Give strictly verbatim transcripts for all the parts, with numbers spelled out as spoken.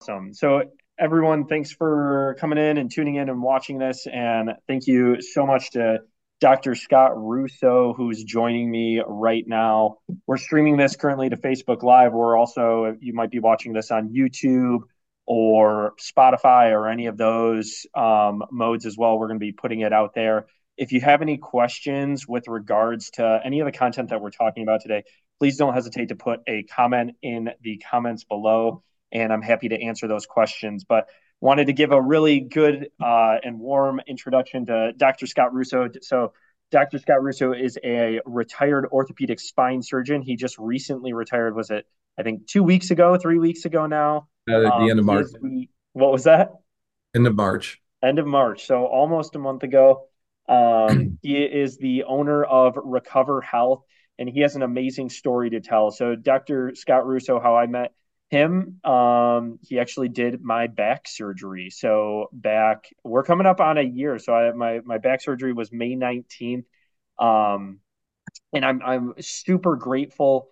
Awesome. So, everyone, thanks for coming in and tuning in and watching this. And thank you so much to Doctor Scott Russo, who's joining me right now. We're streaming this currently to Facebook Live. We're also, you might be watching this on YouTube or Spotify or any of those um, modes as well. We're going to be putting it out there. If you have any questions with regards to any of the content that we're talking about today, please don't hesitate to put a comment in the comments below, and I'm happy to answer those questions. But wanted to give a really good uh, and warm introduction to Doctor Scott Russo. So, Doctor Scott Russo is a retired orthopedic spine surgeon. He just recently retired. Was it, I think, two weeks ago, three weeks ago now? Uh, at the Um, end of he March. is the, what was that? End of March. End of March. So, almost a month ago. Um, he is the owner of Recover Health, and he has an amazing story to tell. So, Doctor Scott Russo, how I met him, um, he actually did my back surgery. So, back, we're coming up on a year. So, I, my my back surgery was May nineteenth. Um, and I'm I'm super grateful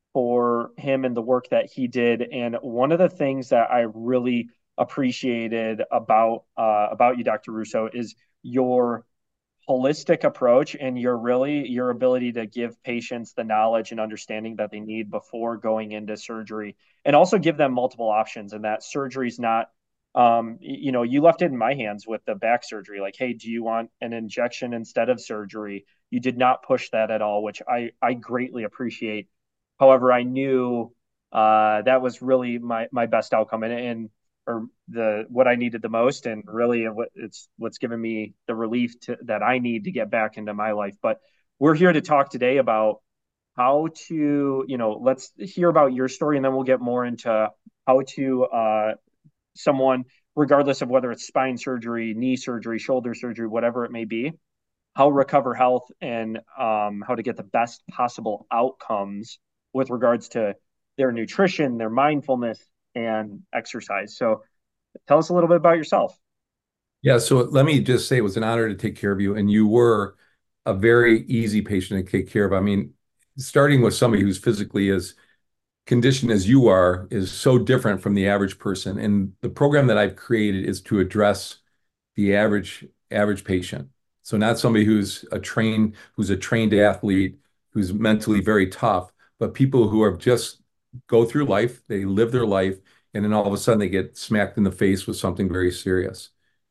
for him and the work that he did. And one of the things that I really appreciated about uh, about you, Doctor Russo, is your holistic approach and your really your ability to give patients the knowledge and understanding that they need before going into surgery, and also give them multiple options, and that surgery is not um you know you left it in my hands with the back surgery, like, hey, do you want an injection instead of surgery? You did not push that at all, which i i greatly appreciate. However, I knew uh that was really my my best outcome, and, and or the what I needed the most, and really what it's what's given me the relief to, that I need to get back into my life. But we're here to talk today about how to, you know, let's hear about your story, and then we'll get more into how to uh, someone, regardless of whether it's spine surgery, knee surgery, shoulder surgery, whatever it may be, how recover health and um, how to get the best possible outcomes with regards to their nutrition, their mindfulness, and exercise. So tell us a little bit about yourself. Yeah, so let me just say it was an honor to take care of you, and you were a very easy patient to take care of. I mean, starting with somebody who's physically as conditioned as you are is so different from the average person. And the program that I've created is to address the average average patient. So not somebody who's a trained who's a trained athlete, who's mentally very tough, but people who are just go through life, they live their life, and then all of a sudden they get smacked in the face with something very serious.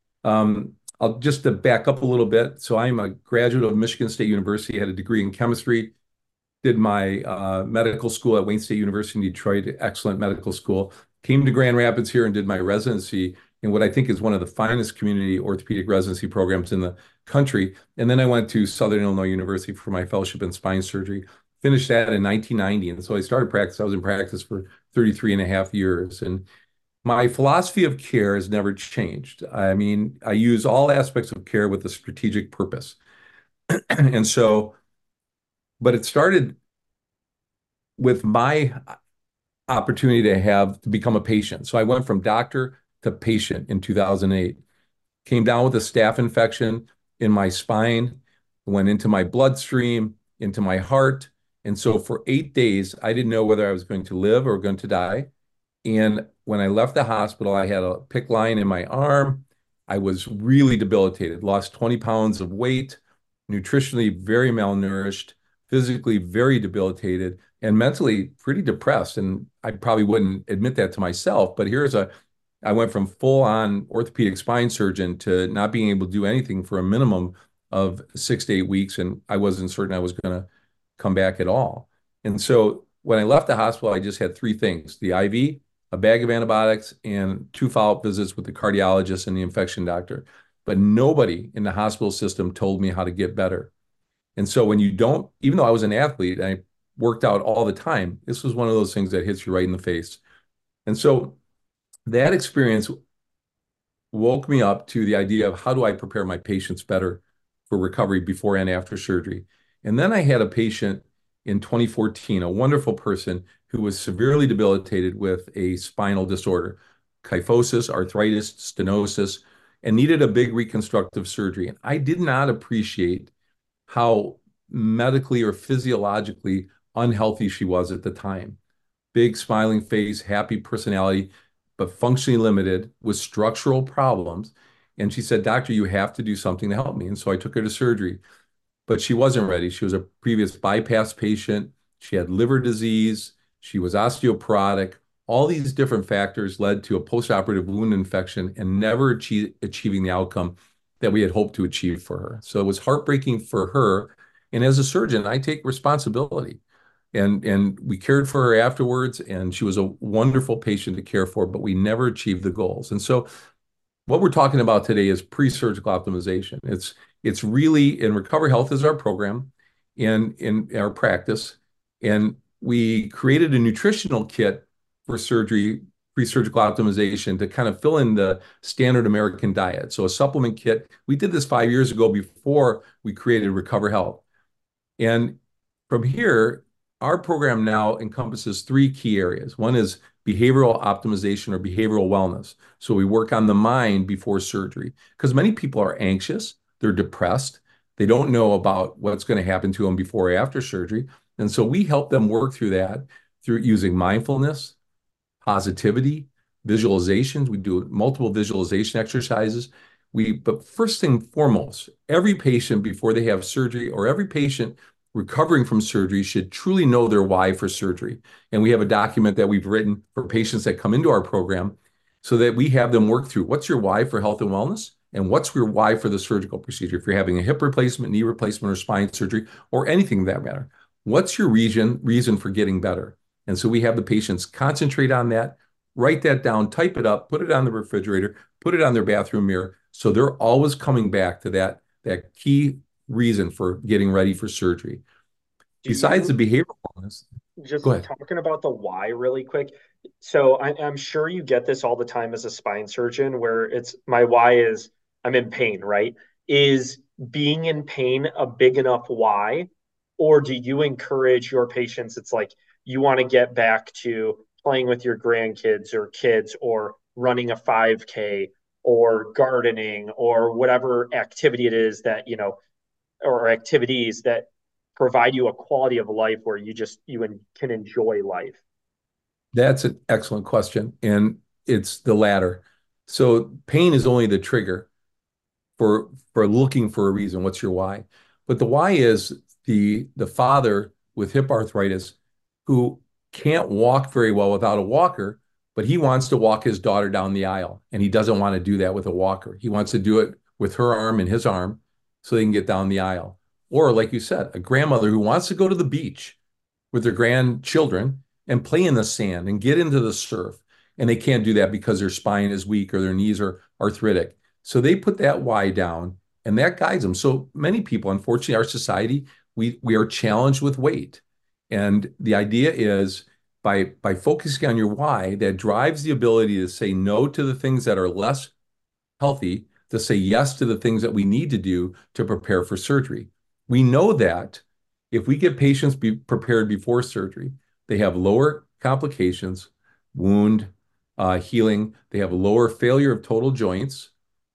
Um, I'll just to back up a little bit. So I'm a graduate of Michigan State University, had a degree in chemistry, did my uh, medical school at Wayne State University in Detroit, excellent medical school. Came to Grand Rapids here and did my residency in what I think is one of the finest community orthopedic residency programs in the country. And then I went to Southern Illinois University for my fellowship in spine surgery. Finished that in nineteen ninety. And so I started practice. I was in practice for thirty-three and a half years. And my philosophy of care has never changed. I mean, I use all aspects of care with a strategic purpose. And so, but it started with my opportunity to have to become a patient. So I went from doctor to patient in two thousand eight. Came down with a staph infection in my spine, went into my bloodstream, into my heart. And so for eight days, I didn't know whether I was going to live or going to die. And when I left the hospital, I had a PICC line in my arm. I was really debilitated, lost twenty pounds of weight, nutritionally very malnourished, physically very debilitated, and mentally pretty depressed. And I probably wouldn't admit that to myself, but here's a I went from full on orthopedic spine surgeon to not being able to do anything for a minimum of six to eight weeks. And I wasn't certain I was going to come back at all. And so when I left the hospital, I just had three things: the I V, a bag of antibiotics, and two follow-up visits with the cardiologist and the infection doctor. But nobody in the hospital system told me how to get better. And so when you don't, even though I was an athlete and I worked out all the time, this was one of those things that hits you right in the face. And so that experience woke me up to the idea of how do I prepare my patients better for recovery before and after surgery. And then I had a patient in twenty fourteen, a wonderful person who was severely debilitated with a spinal disorder, kyphosis, arthritis, stenosis, and needed a big reconstructive surgery. And I did not appreciate how medically or physiologically unhealthy she was at the time. Big smiling face, happy personality, but functionally limited with structural problems. And she said, Doctor, you have to do something to help me. And so I took her to surgery, but she wasn't ready. She was a previous bypass patient. She had liver disease. She was osteoporotic. All these different factors led to a postoperative wound infection and never achieve, achieving the outcome that we had hoped to achieve for her. So it was heartbreaking for her. And as a surgeon, I take responsibility. And, and we cared for her afterwards, and she was a wonderful patient to care for, but we never achieved the goals. And so what we're talking about today is pre-surgical optimization. It's it's really in Recover Health is our program in in our practice, and we created a nutritional kit for surgery, pre-surgical optimization to kind of fill in the standard American diet. So a supplement kit. We did this five years ago before we created Recover Health. And from here, our program now encompasses three key areas. One is behavioral optimization or behavioral wellness. So we work on the mind before surgery because many people are anxious, they're depressed, they don't know about what's going to happen to them before or after surgery. And so we help them work through that through using mindfulness, positivity, visualizations. We do multiple visualization exercises. We, but first thing foremost, every patient before they have surgery or every patient recovering from surgery should truly know their why for surgery. And we have a document that we've written for patients that come into our program so that we have them work through what's your why for health and wellness and what's your why for the surgical procedure. If you're having a hip replacement, knee replacement, or spine surgery, or anything of that matter, what's your reason, reason for getting better? And so we have the patients concentrate on that, write that down, type it up, put it on the refrigerator, put it on their bathroom mirror. So they're always coming back to that, that key reason for getting ready for surgery. Do Besides the you behavioral wellness, just go ahead. talking about the why really quick? So I, I'm sure you get this all the time as a spine surgeon, where it's my why is I'm in pain, right? Is being in pain a big enough why? Or do you encourage your patients? It's like you want to get back to playing with your grandkids or kids or running a five K or gardening or whatever activity it is that, you know, or activities that provide you a quality of life where you just you en- can enjoy life. That's an excellent question. And it's the latter. So pain is only the trigger for for looking for a reason. What's your why? But the why is the the father with hip arthritis who can't walk very well without a walker, but he wants to walk his daughter down the aisle, and he doesn't want to do that with a walker. He wants to do it with her arm and his arm so they can get down the aisle. Or, like you said, a grandmother who wants to go to the beach with their grandchildren and play in the sand and get into the surf. And they can't do that because their spine is weak or their knees are arthritic. So they put that why down and that guides them. So many people, unfortunately, our society, we, we are challenged with weight. And the idea is by, by focusing on your why, that drives the ability to say no to the things that are less healthy, to say yes to the things that we need to do to prepare for surgery. We know that if we get patients be prepared before surgery, they have lower complications, wound uh, healing, they have a lower failure of total joints,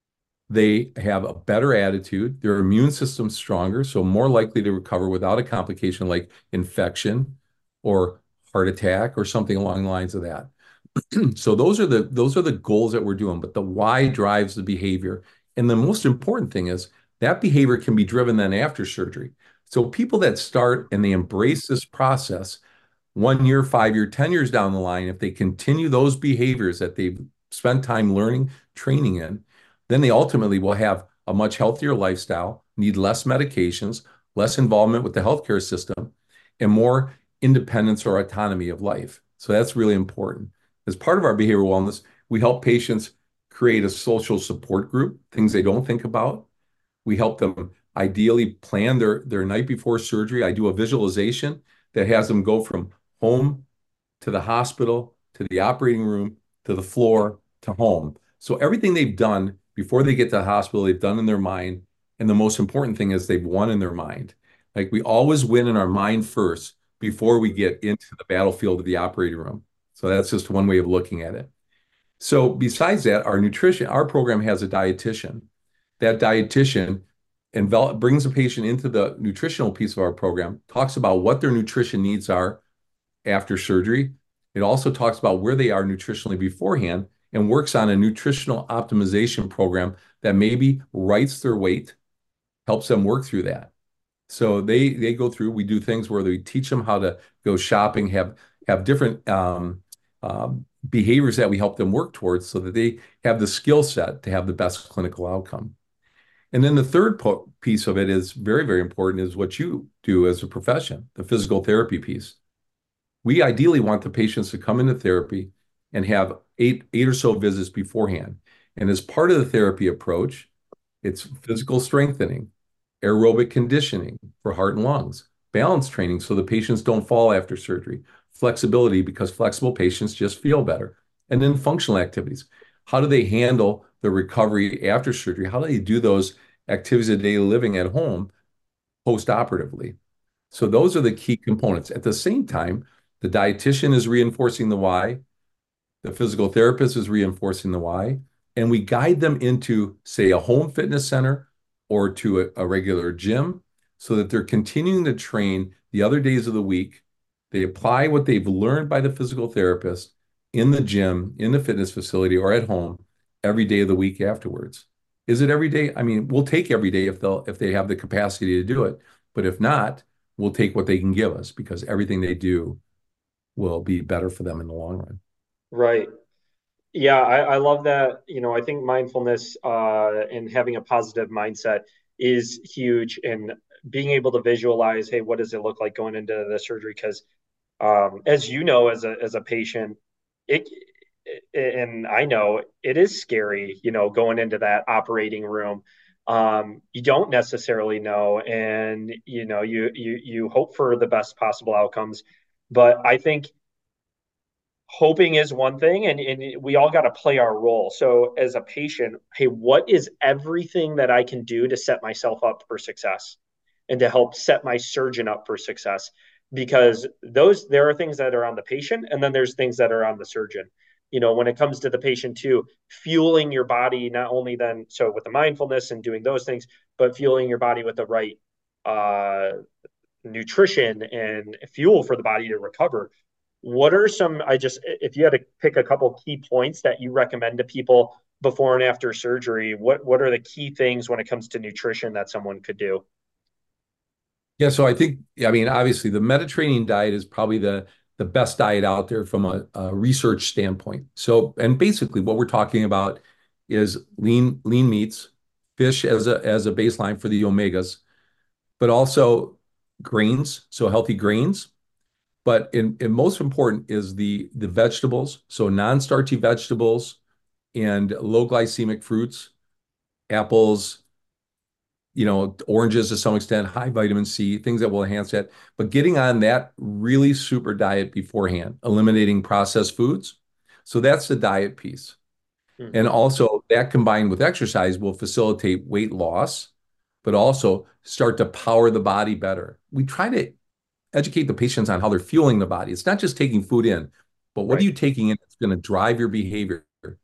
they have a better attitude, their immune system's stronger, so more likely to recover without a complication like infection or heart attack or something along the lines of that. So those are the those are the goals that we're doing, but the why drives the behavior. And the most important thing is that behavior can be driven then after surgery. So people that start and they embrace this process one year, five year, ten years down the line, if they continue those behaviors that they've spent time learning, training in, then they ultimately will have a much healthier lifestyle, need less medications, less involvement with the healthcare system, and more independence or autonomy of life. So that's really important. As part of our behavioral wellness, we help patients create a social support group, things they don't think about. We help them ideally plan their, their night before surgery. I do a visualization that has them go from home to the hospital, to the operating room, to the floor, to home. So everything they've done before they get to the hospital, they've done in their mind. And the most important thing is they've won in their mind. Like we always win in our mind first before we get into the battlefield of the operating room. So that's just one way of looking at it. So besides that, our nutrition, our program has a dietitian. That dietitian envel- brings the patient into the nutritional piece of our program, talks about what their nutrition needs are after surgery. It also talks about where they are nutritionally beforehand and works on a nutritional optimization program that maybe rights their weight, helps them work through that. So they they go through, we do things where we teach them how to go shopping, have have different um, um, behaviors that we help them work towards so that they have the skill set to have the best clinical outcome. And then the third po piece of it is very, very important is what you do as a profession, the physical therapy piece. We ideally want the patients to come into therapy and have eight, eight or so visits beforehand. And as part of the therapy approach, it's physical strengthening, aerobic conditioning for heart and lungs, balance training so the patients don't fall after surgery, flexibility because flexible patients just feel better, and then functional activities. How do they handle the recovery after surgery? How do they do those activities of daily living at home post-operatively? So those are the key components. At the same time, the dietitian is reinforcing the why, the physical therapist is reinforcing the why, and we guide them into, say, a home fitness center or to a, a regular gym so that they're continuing to train the other days of the week. They apply what they've learned by the physical therapist in the gym, in the fitness facility, or at home every day of the week afterwards. Is it every day? I mean, we'll take every day if they'll if they have the capacity to do it. But if not, we'll take what they can give us because everything they do will be better for them in the long run. Right. Yeah, I, I love that. You know, I think mindfulness uh, and having a positive mindset is huge, and being able to visualize, hey, what does it look like going into the surgery? Because um, as you know, as a as a patient, it and I know it is scary, you know, going into that operating room. Um, you don't necessarily know, and you know, you you you hope for the best possible outcomes. But I think hoping is one thing, and, and we all got to play our role. So as a patient, hey, what is everything that I can do to set myself up for success and to help set my surgeon up for success? Because those there are things that are on the patient, and then there's things that are on the surgeon. You know, when it comes to the patient too, fueling your body, not only then so with the mindfulness and doing those things, but fueling your body with the right uh nutrition and fuel for the body to recover. What are some, I just, if you had to pick a couple key points that you recommend to people before and after surgery, what, what are the key things when it comes to nutrition that someone could do? Yeah, so I think, I mean, obviously the Mediterranean diet is probably the the best diet out there from a, a research standpoint. So, and basically what we're talking about is lean lean meats, fish as a as a baseline for the omegas, but also grains, so healthy grains. But in, in most important is the the vegetables, so non-starchy vegetables and low glycemic fruits, apples, you know, oranges to some extent, high vitamin C, things that will enhance that. But getting on that really super diet beforehand, eliminating processed foods. So that's the diet piece. And Mm-hmm. also that combined with exercise will facilitate weight loss, but also start to power the body better. We try to educate the patients on how they're fueling the body. It's not just taking food in, but what are Right. you taking in that's going to drive your behavior?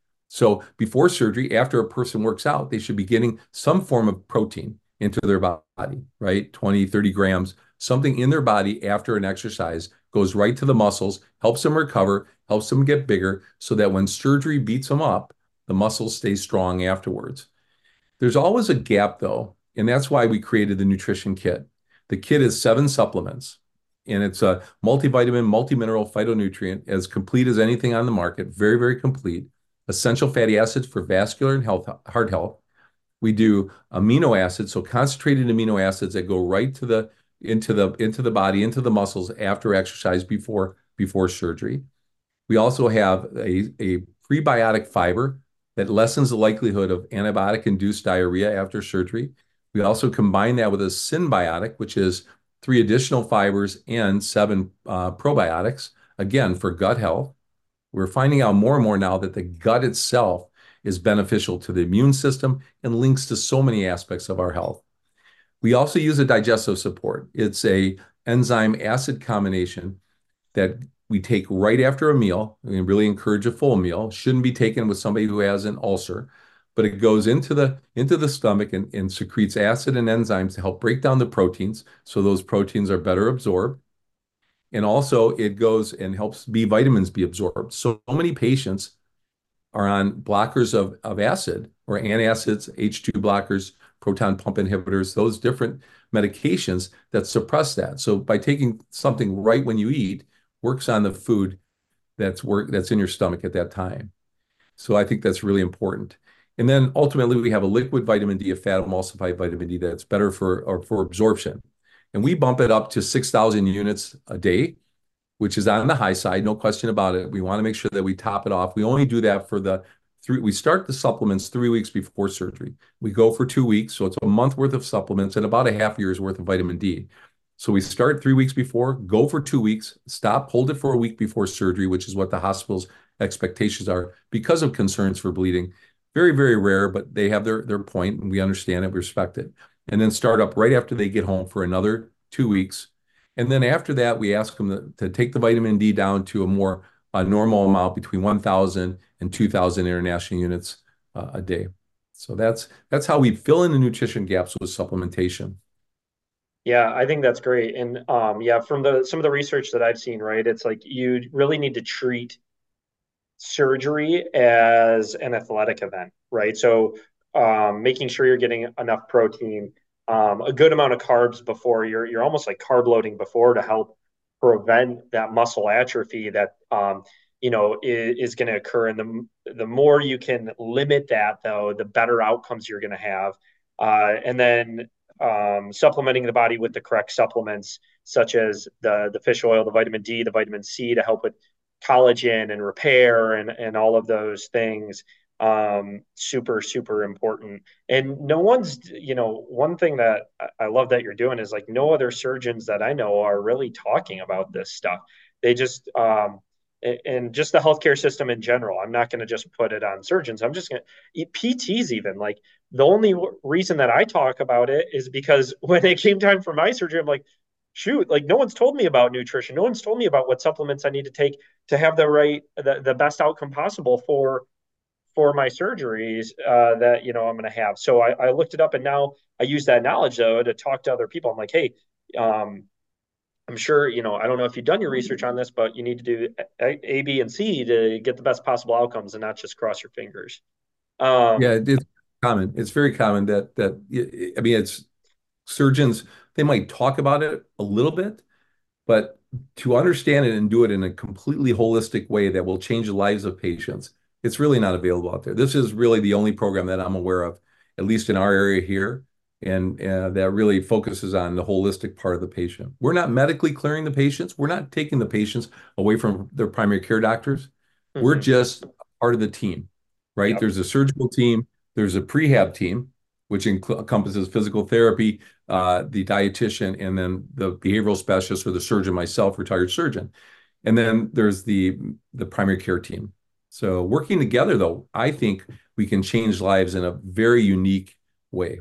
So before surgery, after a person works out, they should be getting some form of protein into their body, right? twenty, thirty grams, something in their body after an exercise goes right to the muscles, helps them recover, helps them get bigger so that when surgery beats them up, the muscles stay strong afterwards. There's always a gap though, and that's why we created the nutrition kit. The kit is seven supplements, and it's a multivitamin, multimineral phytonutrient, as complete as anything on the market, very, very complete. Essential fatty acids for vascular and health, heart health. We do amino acids, so concentrated amino acids that go right to the into the into the body, into the muscles after exercise before before surgery. We also have a, a prebiotic fiber that lessens the likelihood of antibiotic-induced diarrhea after surgery. We also combine that with a synbiotic, which is three additional fibers and seven uh, probiotics, again, for gut health. We're finding out more and more now that the gut itself is beneficial to the immune system and links to so many aspects of our health. We also use a digestive support. It's a enzyme acid combination that we take right after a meal. We really encourage a full meal. Shouldn't be taken with somebody who has an ulcer, but it goes into the into the stomach and, and secretes acid and enzymes to help break down the proteins, so those proteins are better absorbed. And also it goes and helps B vitamins be absorbed. So, so many patients are on blockers of, of acid or antacids, H two blockers, proton pump inhibitors, those different medications that suppress that. So by taking something right when you eat, works on the food that's work that's in your stomach at that time. So I think that's really important. And then ultimately we have a liquid vitamin D, a fat emulsified vitamin D that's better for or for absorption. And we bump it up to six thousand units a day, which is on the high side, no question about it. We want to make sure that we top it off. We only do that for the three, we start the supplements three weeks before surgery. We go for two weeks, so it's a month worth of supplements and about a half year's worth of vitamin D. So we start three weeks before, go for two weeks, stop, hold it for a week before surgery, which is what the hospital's expectations are because of concerns for bleeding. Very, very rare, but they have their, their point, and we understand it, we respect it. And then start up right after they get home for another two weeks. And then after that, we ask them to, to take the vitamin D down to a more a normal amount between one thousand and two thousand international units uh, a day. So that's that's how we fill in the nutrition gaps with supplementation. Yeah, I think that's great. And um, yeah, from the some of the research that I've seen, right, it's like you really need to treat surgery as an athletic event, right? So um, making sure you're getting enough protein, um, a good amount of carbs before you're you're almost like carb loading before to help prevent that muscle atrophy that um, you know is, is going to occur. And the the more you can limit that, though, the better outcomes you're going to have. Uh, and then um, supplementing the body with the correct supplements, such as the the fish oil, the vitamin D, the vitamin C, to help with collagen and repair and and all of those things. Um super super important. And no one's, you know, one thing that I love that you're doing is like no other surgeons that I know are really talking about this stuff. They just um and just the healthcare system in general. I'm not going to just put it on surgeons. I'm just going to P Ts even. Like the only reason that I talk about it is because when it came time for my surgery, I'm like, shoot, like no one's told me about nutrition. No one's told me about what supplements I need to take to have the right, the, the best outcome possible for for my surgeries uh, that you know I'm going to have. So I, I looked it up, and now I use that knowledge though to talk to other people. I'm like, hey, um, I'm sure you know. I don't know if you've done your research on this, but you need to do A, A B, and C to get the best possible outcomes, and not just cross your fingers. Yeah, Um, it's common. It's very common that that I mean, it's surgeons, they might talk about it a little bit, but to understand it and do it in a completely holistic way that will change the lives of patients, it's really not available out there. This is really the only program that I'm aware of, at least in our area here, and uh, that really focuses on the holistic part of the patient. We're not medically clearing the patients. We're not taking the patients away from their primary care doctors. We're mhm. just part of the team, right? Yep. There's a surgical team, there's a prehab team, which encompasses physical therapy, uh, the dietitian, and then the behavioral specialist or the surgeon, myself, retired surgeon. And then there's the the primary care team. So working together, though, I think we can change lives in a very unique way.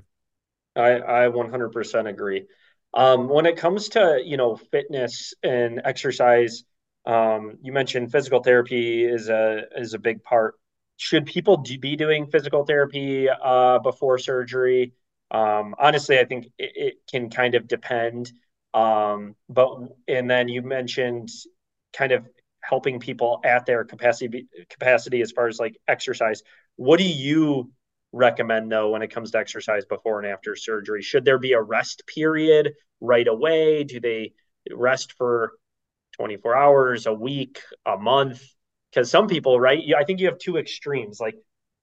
I, I one hundred percent agree. Um, when it comes to, you know, fitness and exercise, um, you mentioned physical therapy is a is a big part. Should people do, be doing physical therapy uh, before surgery? Um, honestly, I think it, it can kind of depend. Um, but and then you mentioned kind of helping people at their capacity capacity as far as like exercise. What do you recommend though when it comes to exercise before and after surgery? Should there be a rest period right away? Do they rest for twenty-four hours, a week, a month? Because some people, right? I think you have two extremes. Like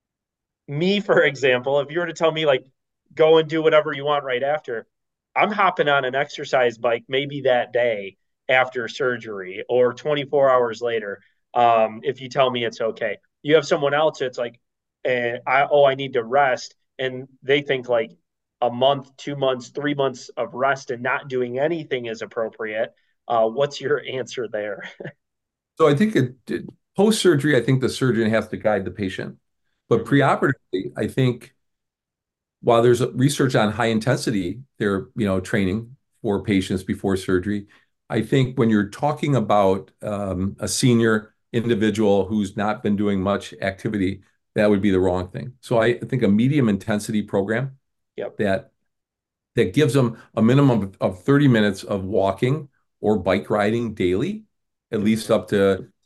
me, for example, if you were to tell me like go and do whatever you want right after, I'm hopping on an exercise bike maybe that day after surgery or twenty-four hours later. Um, if you tell me it's okay, you have someone else. It's like, and I oh I need to rest, and they think like a month, two months, three months of rest and not doing anything is appropriate. Uh, what's your answer there? So I think it, it post-surgery, I think the surgeon has to guide the patient. But Mm-hmm. preoperatively, I think while there's research on high intensity there, you know, training for patients before surgery, I think when you're talking about um, a senior individual who's not been doing much activity, that would be the wrong thing. So I think a medium intensity program Yep. that that gives them a minimum of, of thirty minutes of walking or bike riding daily, at least Mm-hmm. up to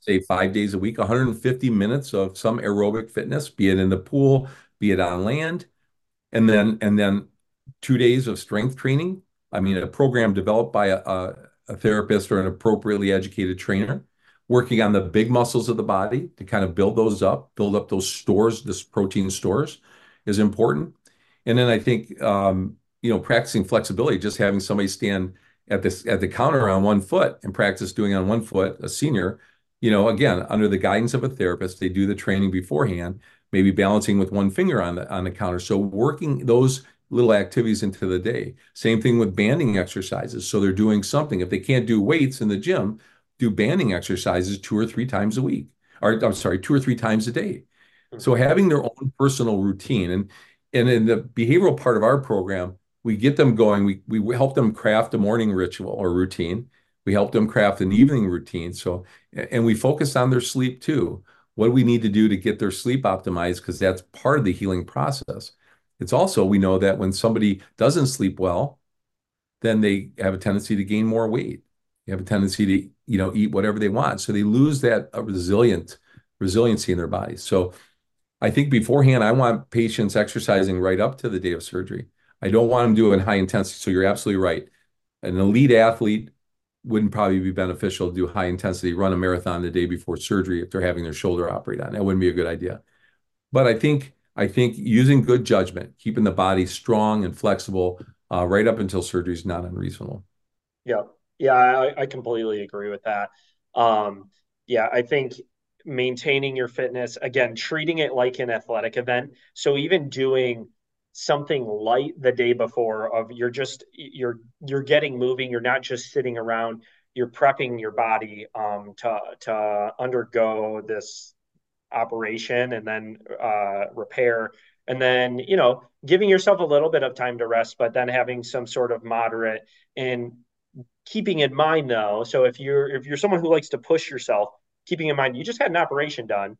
say five days a week, one hundred fifty minutes of some aerobic fitness, be it in the pool, be it on land, and then and then two days of strength training. I mean, a program developed by a, a, a therapist or an appropriately educated trainer, working on the big muscles of the body to kind of build those up, build up those stores, this protein stores is important. And then I think um, you know, practicing flexibility, just having somebody stand at this at the counter on one foot and practice doing on one foot, a senior, you know, again, under the guidance of a therapist, they do the training beforehand, maybe balancing with one finger on the on the counter. So working those little activities into the day. Same thing with banding exercises. So they're doing something. If they can't do weights in the gym, do banding exercises two or three times a week, or I'm sorry, two or three times a day. So having their own personal routine. And and in the behavioral part of our program, we get them going. We we help them craft a morning ritual or routine. We help them craft an evening routine. So, and we focus on their sleep too. What do we need to do to get their sleep optimized? Because that's part of the healing process. It's also, we know that when somebody doesn't sleep well, then they have a tendency to gain more weight. They have a tendency to, you know, eat whatever they want. So they lose that uh, resilient resiliency in their bodies. So I think beforehand, I want patients exercising right up to the day of surgery. I don't want them doing high intensity. So you're absolutely right. An elite athlete wouldn't probably be beneficial to do high intensity, run a marathon the day before surgery if they're having their shoulder operated on. That wouldn't be a good idea. But I think I think using good judgment, keeping the body strong and flexible uh, right up until surgery is not unreasonable. Yeah. Yeah, I, I completely agree with that. Um, yeah, I think maintaining your fitness, again, treating it like an athletic event. So even doing something light the day before of you're just you're you're getting moving, you're not just sitting around, you're prepping your body um to to undergo this operation and then uh, repair, and then you know giving yourself a little bit of time to rest, but then having some sort of moderate, and keeping in mind though, so if you're if you're someone who likes to push yourself, keeping in mind you just had an operation done,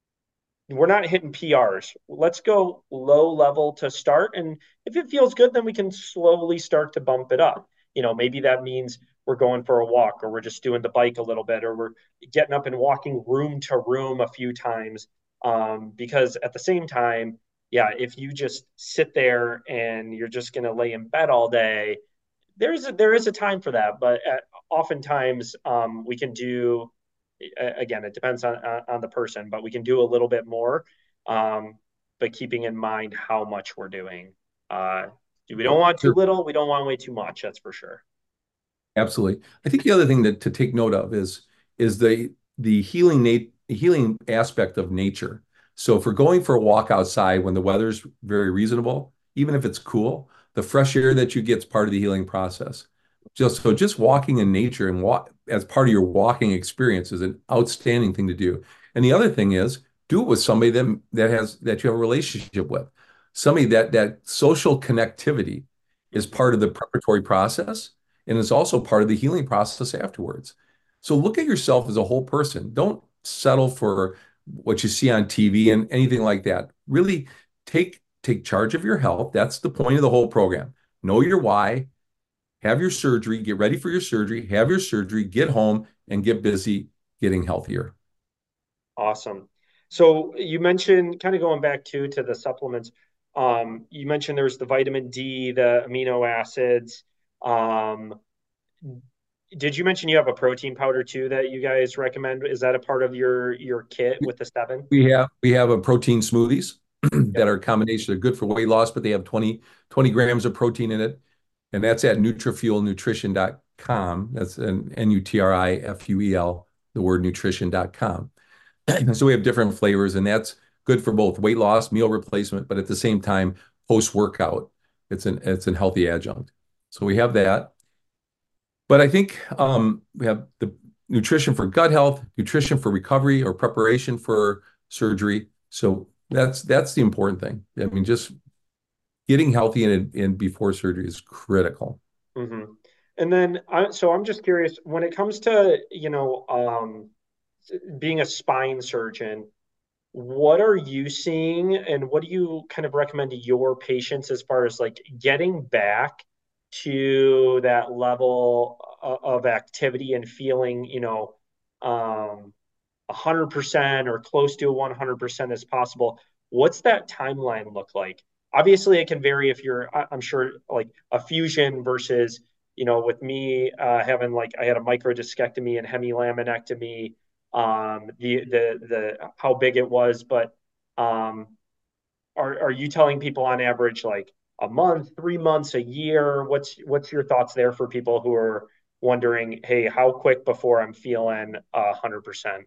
we're not hitting P Rs. Let's go low level to start. And if it feels good, then we can slowly start to bump it up. You know, maybe that means we're going for a walk, or we're just doing the bike a little bit, or we're getting up and walking room to room a few times. Um, because at the same time, yeah, if you just sit there and you're just going to lay in bed all day, there's a, there is a time for that. But at, oftentimes um, we can do, again, it depends on on the person, but we can do a little bit more, um, but keeping in mind how much we're doing. Uh, we don't want too Sure. little. We don't want way too much. That's for sure. Absolutely. I think the other thing that to take note of is is the the healing nat healing aspect of nature. So if we're going for a walk outside when the weather's very reasonable, even if it's cool, the fresh air that you get is part of the healing process. Just so just walking in nature and walk as part of your walking experience is an outstanding thing to do. And the other thing is do it with somebody that that has that you have a relationship with. Somebody that that social connectivity is part of the preparatory process and it's also part of the healing process afterwards. So look at yourself as a whole person. Don't settle for what you see on T V and anything like that. Really take take charge of your health. That's the point of the whole program. Know your why, have your surgery, get ready for your surgery, have your surgery, get home and get busy getting healthier. Awesome. So you mentioned, kind of going back to to the supplements. Um, you mentioned there's the vitamin D, the amino acids. Um, did you mention you have a protein powder too that you guys recommend? Is that a part of your your kit with the seven? We have we have a protein smoothies Yep. that are a combination. They're good for weight loss, but they have twenty twenty grams of protein in it. And that's at nutrifuel nutrition dot com. That's an N U T R I F U E L, the word nutrition dot com. So we have different flavors, and that's good for both weight loss, meal replacement, but at the same time, post-workout, it's an it's an healthy adjunct. So we have that. But I think um, we have the nutrition for gut health, nutrition for recovery or preparation for surgery. So that's that's the important thing. I mean, just getting healthy and in before surgery is critical. Hmm. And then, I, so I'm just curious when it comes to, you know, um, being a spine surgeon, what are you seeing and what do you kind of recommend to your patients as far as like getting back to that level of activity and feeling, you know, um, one hundred percent or close to one hundred percent as possible. What's that timeline look like? Obviously, it can vary if you're, I'm sure, like a fusion versus, you know, with me uh, having like, I had a microdiscectomy and hemilaminectomy, um, the, the, the, how big it was, but um, are, are you telling people on average like a month, three months, a year? What's, what's your thoughts there for people who are wondering, hey, how quick before I'm feeling a hundred percent?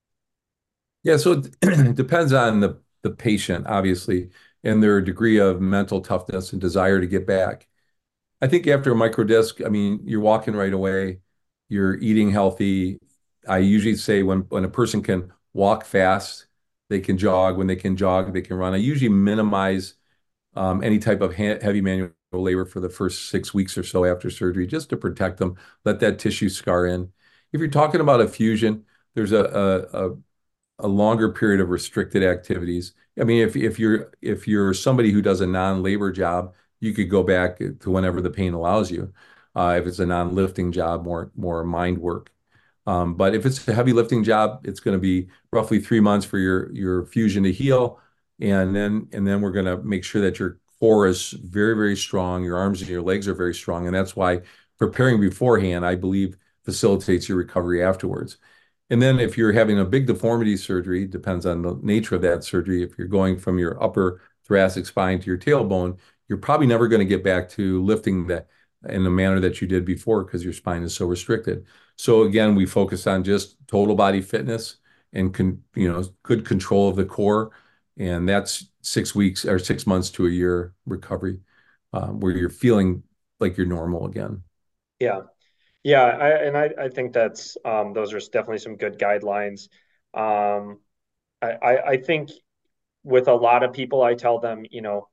Yeah, so it depends on the the patient, obviously, and their degree of mental toughness and desire to get back. I think after a microdisc, I mean, you're walking right away, you're eating healthy. I usually say when when a person can walk fast, they can jog. When they can jog, they can run. I usually minimize um, any type of ha heavy manual labor for the first six weeks or so after surgery, just to protect them, let that tissue scar in. If you're talking about a fusion, there's a, a, a a longer period of restricted activities. I mean, if if you're if you're somebody who does a non-labor job, you could go back to whenever the pain allows you. Uh, if it's a non-lifting job, more more mind work. Um, but if it's a heavy lifting job, it's going to be roughly three months for your your fusion to heal, and then and then we're going to make sure that your core is very very strong, your arms and your legs are very strong, and that's why preparing beforehand, I believe, facilitates your recovery afterwards. And then if you're having a big deformity surgery, depends on the nature of that surgery. If you're going from your upper thoracic spine to your tailbone, you're probably never going to get back to lifting that in the manner that you did before because your spine is so restricted. So again, we focus on just total body fitness and con, you know, good control of the core, and that's six weeks or six months to a year recovery, uh, where you're feeling like you're normal again. Yeah. Yeah, I, and I, I think that's um, those are definitely some good guidelines. Um, I, I, I think with a lot of people, I tell them, you know,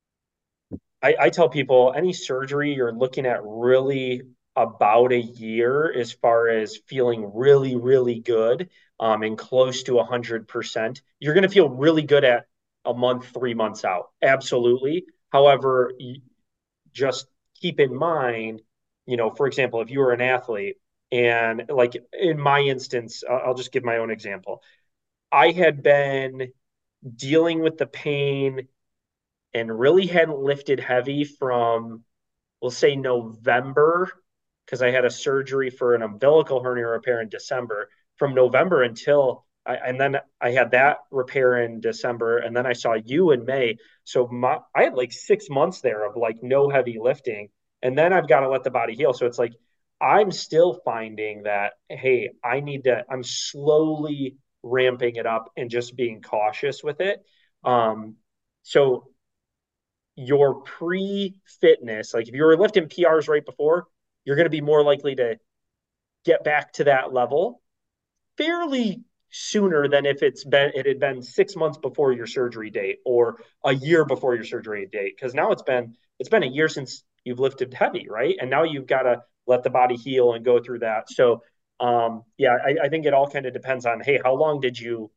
I, I tell people any surgery you're looking at really about a year as far as feeling really, really good um, and close to one hundred percent. You're going to feel really good at a month, three months out. Absolutely. However, just keep in mind, you know, for example, if you were an athlete, and like in my instance, I'll just give my own example. I had been dealing with the pain and really hadn't lifted heavy from, we'll say, November, because I had a surgery for an umbilical hernia repair in December. From November until I, and then I had that repair in December, and then I saw you in May. So my, I had like six months there of like no heavy lifting, and then I've got to let the body heal. So it's like I'm still finding that, hey, I need to. I'm slowly ramping it up and just being cautious with it. Um, so your pre-fitness, like if you were lifting P Rs right before, you're going to be more likely to get back to that level fairly sooner than if it's been it had been six months before your surgery date or a year before your surgery date. Because now it's been it's been a year since you've lifted heavy, right? And now you've got to let the body heal and go through that. So um, yeah, I, I think it all kind of depends on, hey, how long did you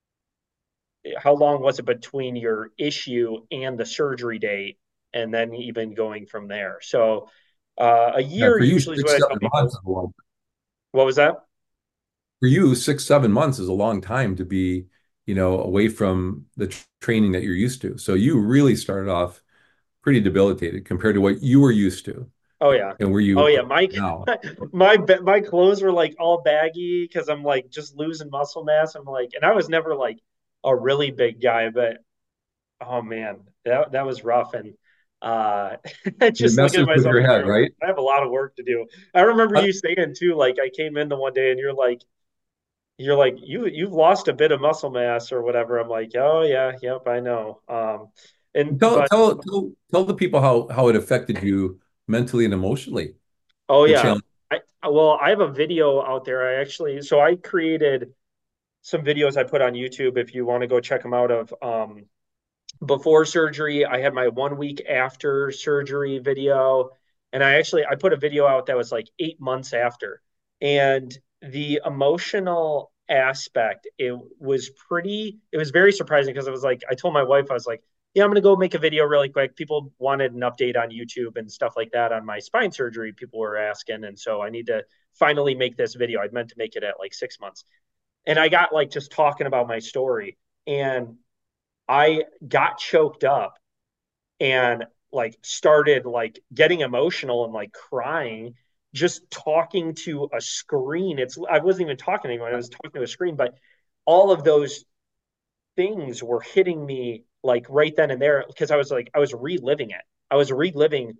how long was it between your issue and the surgery date, and then even going from there. So uh, a Yeah, year for you, usually is what six, I tell seven months people. is a long What was that? for you, six, seven months is a long time to be, you know, away from the tr- training that you're used to. So you really started off pretty debilitated compared to what you were used to Oh yeah. and where Oh you yeah, are my now. my my clothes were like all baggy because I'm like just losing muscle mass. I'm like, and I was never like a really big guy, but oh man, that that was rough. And uh, It just looking at messes with myself your in the head, mirror, like right? I have a lot of work to do. I remember Uh, you saying too, like I came in the one day and you're like, you're like you you've lost a bit of muscle mass or whatever. I'm like, oh yeah, yep, I know. Um, and tell, but tell, tell, tell the people how, how it affected you mentally and emotionally, oh the yeah, challenge. I well I have a video out there. I actually so I created some videos I put on YouTube if you want to go check them out of um before surgery. I had my one week after surgery video, and I actually I put a video out that was like eight months after. And the emotional aspect, it was pretty, it was very surprising because I was like, I told my wife, I was like, yeah, I'm gonna go make a video really quick. People wanted an update on YouTube and stuff like that on my spine surgery. People were asking, and so I need to finally make this video. I'd meant to make it at like six months. And I got like just talking about my story, and I got choked up and like started like getting emotional and like crying just talking to a screen. It's I wasn't even talking to anyone. I was talking to a screen, but all of those things were hitting me like right then and there because I was like I was reliving it. I was reliving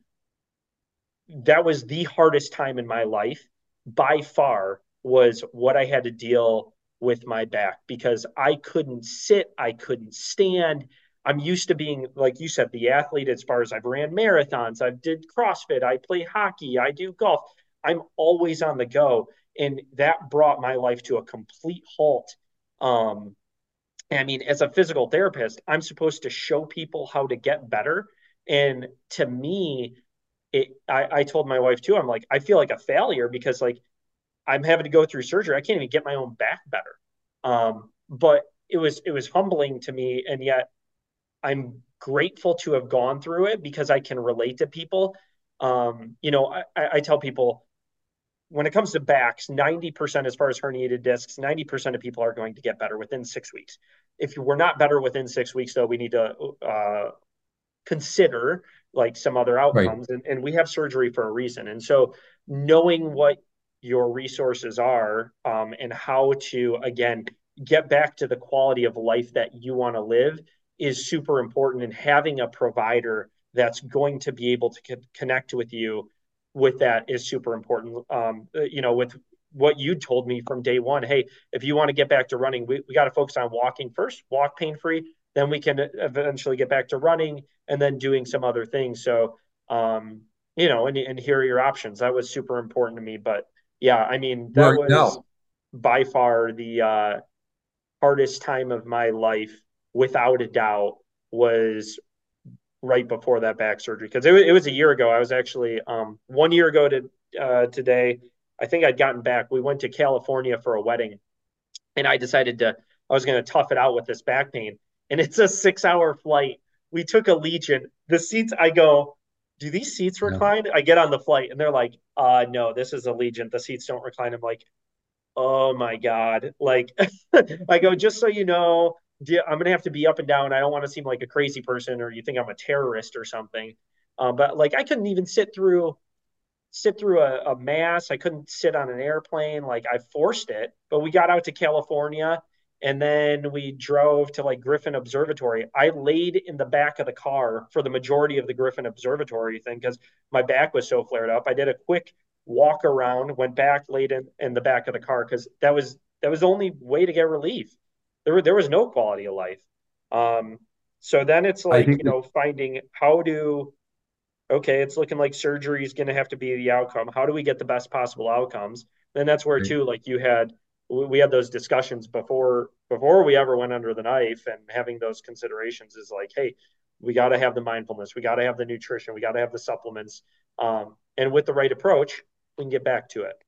that was the hardest time in my life by far was what I had to deal with my back because I couldn't sit, I couldn't stand. I'm used to being, like you said, the athlete as far as I've ran marathons, I've did CrossFit, I play hockey, I do golf. I'm always on the go. And that brought my life to a complete halt. Um, I mean, as a physical therapist, I'm supposed to show people how to get better. And to me, it, I, I told my wife too, I'm like, I feel like a failure because like I'm having to go through surgery. I can't even get my own back better. Um, but it was, it was humbling to me. And yet I'm grateful to have gone through it because I can relate to people. Um, you know, I, I tell people when it comes to backs, ninety percent as far as herniated discs, ninety percent of people are going to get better within six weeks. If we're not better within six weeks, though, we need to uh, consider like some other Right. outcomes. And, and we have surgery for a reason. And so knowing what your resources are um, and how to, again, get back to the quality of life that you want to live is super important. And having a provider that's going to be able to co- connect with you with that is super important. Um, you know, with what you told me from day one, hey, if you want to get back to running, we, we got to focus on walking first, walk pain free, then we can eventually get back to running and then doing some other things. So, um, you know, and, and here are your options. That was super important to me. But yeah, I mean, Where that are you was now? by far the uh, hardest time of my life, without a doubt, was right before that back surgery because it, it was a year ago. I was actually um, one year ago to uh, today. I think I'd gotten back. We went to California for a wedding, and I decided to I was going to tough it out with this back pain. And it's a six hour flight. We took Allegiant. The seats, I go, do these seats Yeah. recline? I get on the flight, and they're like, uh, no, this is Allegiant. The seats don't recline. I'm like, oh my God. Like, I go, just so you know, I'm going to have to be up and down. I don't want to seem like a crazy person or you think I'm a terrorist or something. Uh, but like, I couldn't even sit through sit through a, a mass. I couldn't sit on an airplane. Like I forced it, but we got out to California and then we drove to like Griffin Observatory. I laid in the back of the car for the majority of the Griffin Observatory thing because my back was so flared up. I did a quick walk around, went back, laid in, in the back of the car because that was that was the only way to get relief. There, there was no quality of life. Um, so then it's I like, think you that, know, finding how to okay, it's looking like surgery is going to have to be the outcome. How do we get the best possible outcomes? And that's where right. too, like you had, we had those discussions before before we ever went under the knife, and having those considerations is like, hey, we got to have the mindfulness, we got to have the nutrition, we got to have the supplements, um, and with the right approach, we can get back to it.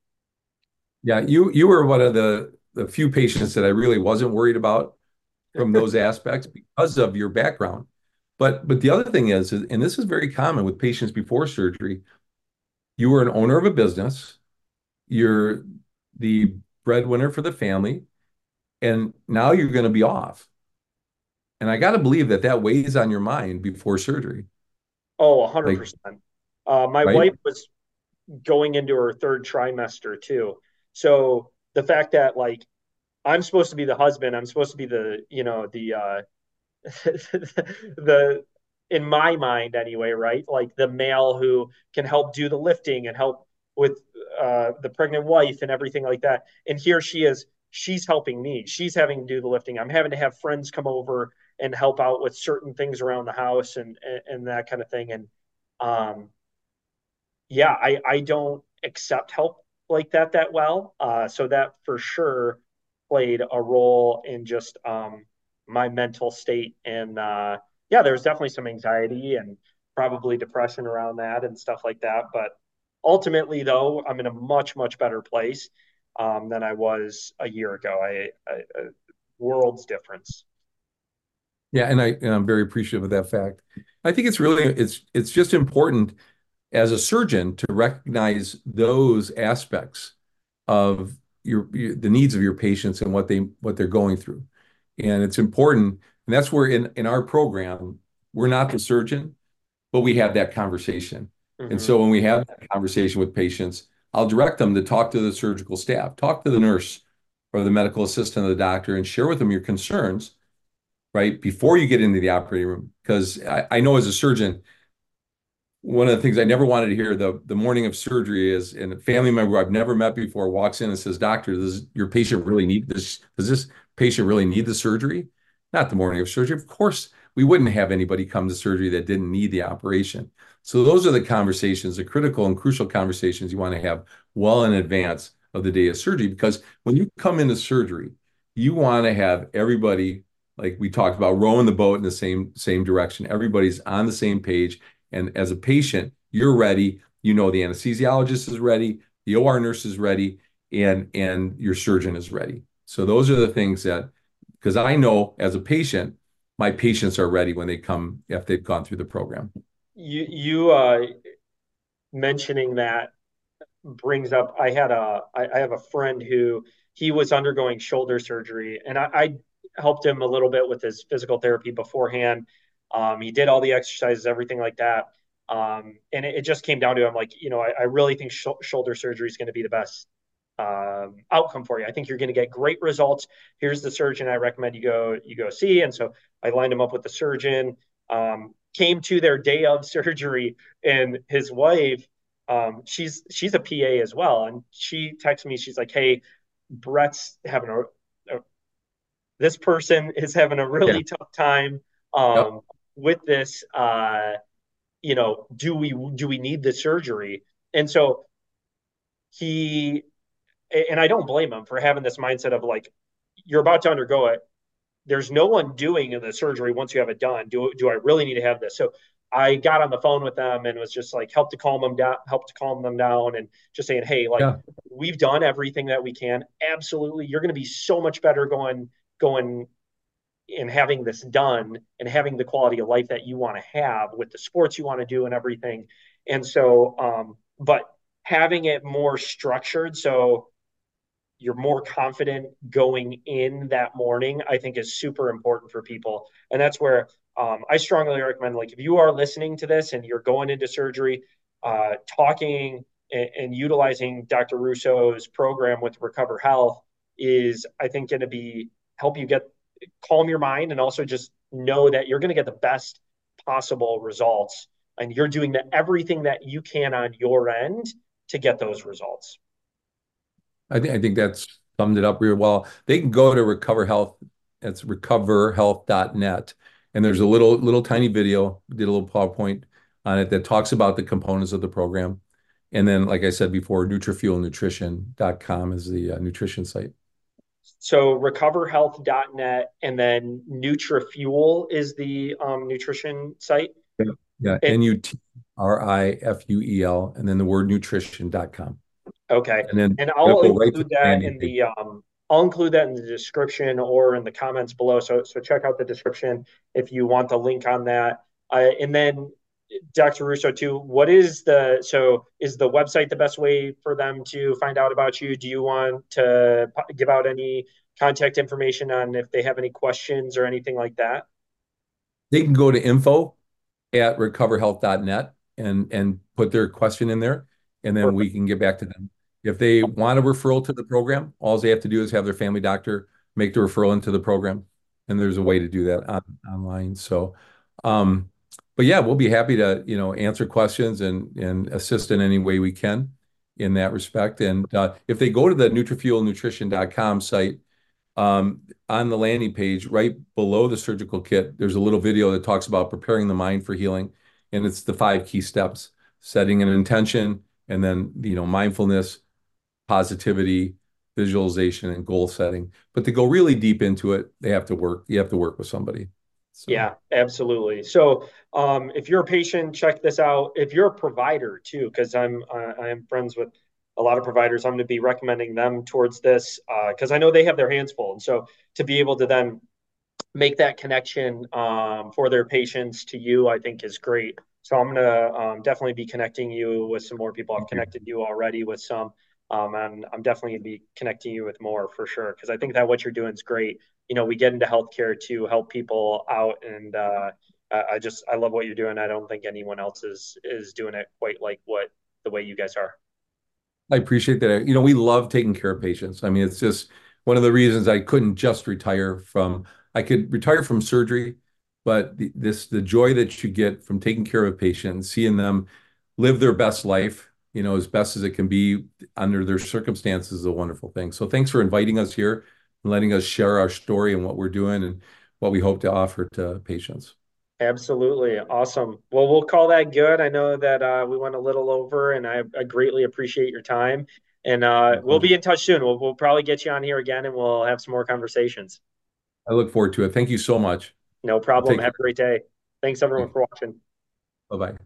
Yeah, you you were one of the the few patients that I really wasn't worried about from those aspects because of your background. But but the other thing is, is- and this is very common with patients before surgery, you were an owner of a business, you're the breadwinner for the family, and now you're going to be off. And I got to believe that that weighs on your mind before surgery. Oh, one hundred Like, percent. Uh, my right? wife was going into her third trimester too, so the fact that like I'm supposed to be the husband, I'm supposed to be the you know the uh, the in my mind anyway, right? Like the male who can help do the lifting and help with uh, the pregnant wife and everything like that. And here she is, she's helping me. She's having to do the lifting. I'm having to have friends come over and help out with certain things around the house and and, and that kind of thing. And um, yeah, I I don't accept help like that that well. Uh, so that for sure played a role in just um, my mental state. And uh, yeah, there was definitely some anxiety and probably depression around that and stuff like that. But ultimately, though, I'm in a much much better place um, than I was a year ago. I, I, I world's difference. Yeah, and I and I'm very appreciative of that fact. I think it's really it's it's just important as a surgeon to recognize those aspects of your, your the needs of your patients and what they what they're going through. And it's important. And that's where in, in our program, we're not the surgeon, but we have that conversation. And Mm-hmm. so when we have that conversation with patients, I'll direct them to talk to the surgical staff, talk to the nurse or the medical assistant of the doctor, and share with them your concerns, right, before you get into the operating room. Because I, I know as a surgeon, one of the things I never wanted to hear the, the morning of surgery is, and a family member I've never met before walks in and says, "Doctor, does your patient really need this? Does this patient really need the surgery?" Not the morning of surgery. Of course, we wouldn't have anybody come to surgery that didn't need the operation. So those are the conversations, the critical and crucial conversations you want to have well in advance of the day of surgery. Because when you come into surgery, you want to have everybody, like we talked about, rowing the boat in the same same direction. Everybody's on the same page. And as a patient, you're ready. You know the anesthesiologist is ready, the O R nurse is ready, and and your surgeon is ready. So those are the things that, because I know as a patient, my patients are ready when they come if they've gone through the program. You you uh, mentioning that brings up. I had a I, I have a friend who he was undergoing shoulder surgery, and I, I helped him a little bit with his physical therapy beforehand. Um, he did all the exercises, everything like that. Um, and it, it just came down to him like, you know, I, I really think sh- shoulder surgery is going to be the best um, outcome for you. I think you're going to get great results. Here's the surgeon I recommend you go you go see. And so I lined him up with the surgeon. Um, came to their day of surgery, and his wife, um, she's she's a P A as well, and she texted me. She's like, "Hey, Brett's having a, a this person is having a Yeah. really tough time Yep. um, with this. Uh, you know, do we do we need the surgery?" And so he and I don't blame him for having this mindset of like, you're about to undergo it. There's no one doing the surgery once you have it done. Do do I really need to have this? So I got on the phone with them and was just like help to calm them down, help to calm them down, and just saying, hey, like Yeah. we've done everything that we can. Absolutely, you're going to be so much better going going and having this done and having the quality of life that you want to have with the sports you want to do and everything. And so, um, but having it more structured so you're more confident going in that morning, I think is super important for people. And that's where um, I strongly recommend, like, if you are listening to this and you're going into surgery, uh, talking and, and utilizing Doctor Russo's program with Recover Health is, I think, going to be help you get calm your mind and also just know that you're going to get the best possible results and you're doing the, everything that you can on your end to get those results. I think I think that's summed it up real well. They can go to Recover Health. It's recover health dot net. And there's a little little tiny video, did a little PowerPoint on it that talks about the components of the program. And then, like I said before, nutrifuel nutrition dot com is the uh, nutrition site. So recover health dot net and then NutriFuel is the um, nutrition site. Yeah, yeah, And N U T R I F U E L, and then the word nutrition dot com. okay, And then and it'll I'll go right to include the that landing in page. the um, I'll include that in the description or in the comments below. So so check out the description if you want the link on that. Uh, and then Doctor Russo too. What is the so is the website the best way for them to find out about you? Do you want to give out any contact information on if they have any questions or anything like that? They can go to info at recover health dot net and and put their question in there, and then we Perfect. can get back to them. If they want a referral to the program, all they have to do is have their family doctor make the referral into the program, and there's a way to do that on, online. So, um, but yeah, we'll be happy to, you know, answer questions and and assist in any way we can in that respect. And uh, if they go to the nutrifuel nutrition dot com site, um, on the landing page, right below the surgical kit, there's a little video that talks about preparing the mind for healing. And it's the five key steps: setting an intention, and then, you know, mindfulness, positivity, visualization, and goal setting. But to go really deep into it, they have to work, you have to work with somebody. So Yeah, absolutely. So, um, if you're a patient, check this out. If you're a provider too, because I'm uh, I am friends with a lot of providers, I'm going to be recommending them towards this because uh, I know they have their hands full, and so to be able to then make that connection um, for their patients to you, I think is great. So I'm going to um, definitely be connecting you with some more people. I've thank you. connected you already with some. Um, and I'm definitely gonna be connecting you with more for sure because I think that what you're doing is great. You know, we get into healthcare to help people out, and uh, I just I love what you're doing. I don't think anyone else is is doing it quite like what the way you guys are. I appreciate that. You know, we love taking care of patients. I mean, it's just one of the reasons I couldn't just retire from, I could retire from surgery, but the, this, the joy that you get from taking care of a patient, seeing them live their best life, you know, as best as it can be under their circumstances is a wonderful thing. So thanks for inviting us here and letting us share our story and what we're doing and what we hope to offer to patients. Absolutely. Awesome. Well, we'll call that good. I know that uh, we went a little over, and I, I greatly appreciate your time. And uh, My we'll pleasure. be in touch soon. We'll, we'll probably get you on here again, and we'll have some more conversations. I look forward to it. Thank you so much. No problem. Take Have care. a great day. Thanks, everyone, Thanks. for watching. Bye-bye.